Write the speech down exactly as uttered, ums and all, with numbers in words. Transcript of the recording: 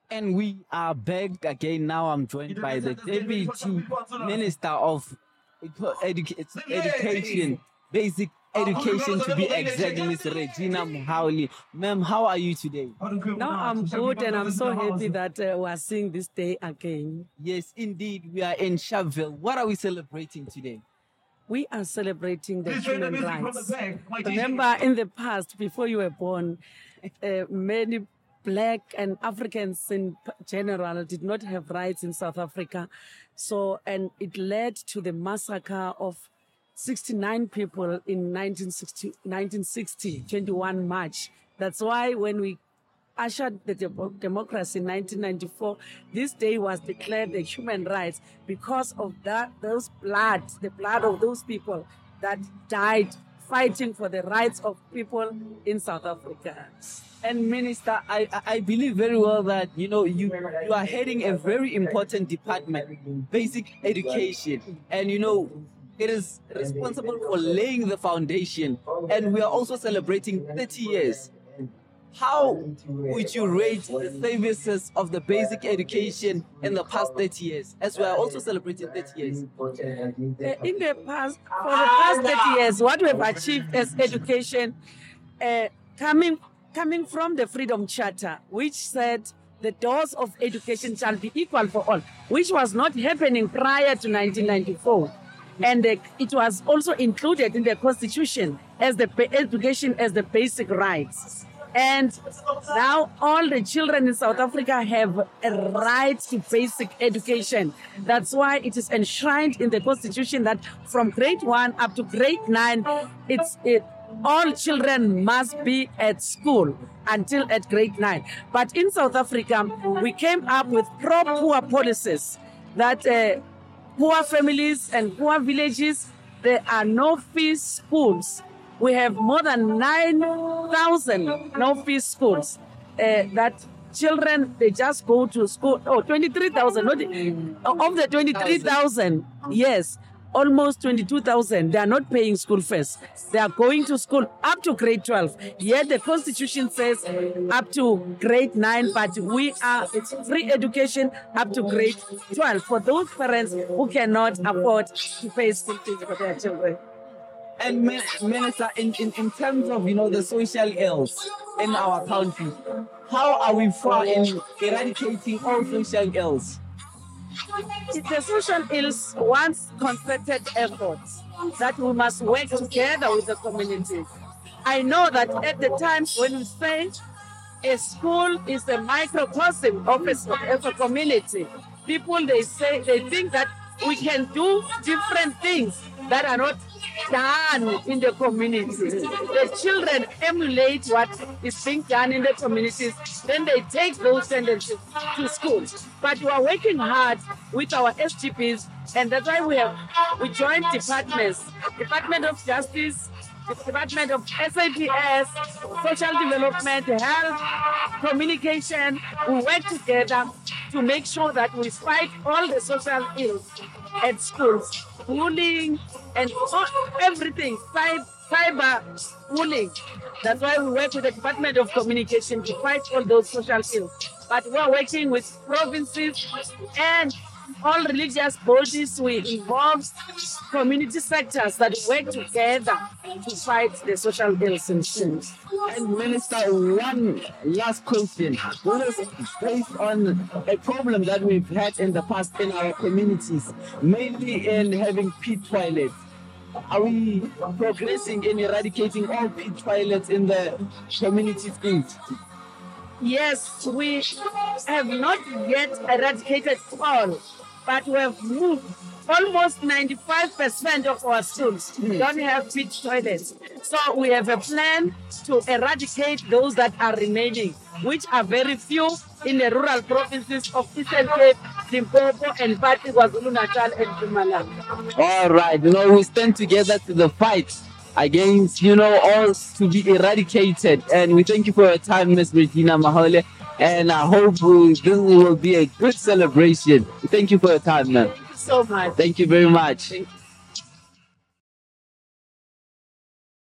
And we are back again. Now I'm joined by the Deputy Minister of Edu- Education, Basic Education to be exact, Miss Regina Muhauli. Ma'am, how are you today? Now I'm good and I'm so happy that uh, we are seeing this day again. Yes, indeed. We are in Sharpeville. What are we celebrating today? We are celebrating the human rights. Remember, in the past, before you were born, uh, many Black and Africans in general did not have rights in South Africa. So, and it led to the massacre of sixty-nine people in nineteen sixty, nineteen sixty, twenty-one March. That's why when we ushered the de- democracy in nineteen ninety-four, this day was declared the human rights because of that, those blood, the blood of those people that died fighting for the rights of people in South Africa. And Minister, I, I believe very well that, you know, you, you are heading a very important department, basic education. And, you know, it is responsible for laying the foundation. And we are also celebrating thirty years. How would you rate the services of the basic education in the past thirty years, as we are also celebrating thirty years? Uh, in the past, for the past thirty years, what we have achieved as education, uh, coming coming from the Freedom Charter, which said the doors of education shall be equal for all, which was not happening prior to nineteen ninety-four. And uh, it was also included in the Constitution as the education as the basic rights. And now all the children in South Africa have a right to basic education. That's why it is enshrined in the Constitution that from grade one up to grade nine, it's it, all children must be at school until at grade nine. But in South Africa, we came up with pro-poor policies that uh, poor families and poor villages, there are no fee schools. We have more than nine thousand no-fee schools uh, that children, they just go to school. Oh, twenty-three thousand. Not, uh, of the twenty-three thousand, yes, almost twenty-two thousand, they are not paying school fees. They are going to school up to grade twelve. Yet the Constitution says up to grade nine, but we are, it's free education up to grade twelve for those parents who cannot afford to pay school fees for their children. And Minister, in, in, in terms of, you know, the social ills in our country, how are we far in eradicating all social ills? The social ills wants concerted efforts that we must work together with the community. I know that at the times when we say a school is a microcosm of a, of a community, people, they say, they think that we can do different things that are not done in the community. The children emulate what is being done in the communities, then they take those tendencies to school. But we are working hard with our S G Ps, and that's why we have we joined departments, Department of Justice, the Department of S A P S, Social Development, Health, Communication. We work together to make sure that we fight all the social ills at schools, bullying and all, everything, cyber, cyber bullying. That's why we work with the Department of Communication to fight all those social ills. But we are working with provinces and all religious bodies. We involve community sectors that work together to fight the social ills in schools. And Minister, one last question. What is based on a problem that we've had in the past in our communities, mainly in having pit toilets? Are we progressing in eradicating all pit toilets in the community schools? Yes, we have not yet eradicated all, but we have moved. Almost ninety-five percent of our schools mm. don't have pit toilets. So we have a plan to eradicate those that are remaining, which are very few in the rural provinces of Eastern Cape, Limpopo, and partly KwaZulu-Natal and Mpumalanga. All right, you know, we stand together to the fight against, you know, all to be eradicated. And we thank you for your time, Miss Regina Muhauli. And I hope we, this will be a good celebration. Thank you for your time, ma'am. So much. Thank you very much.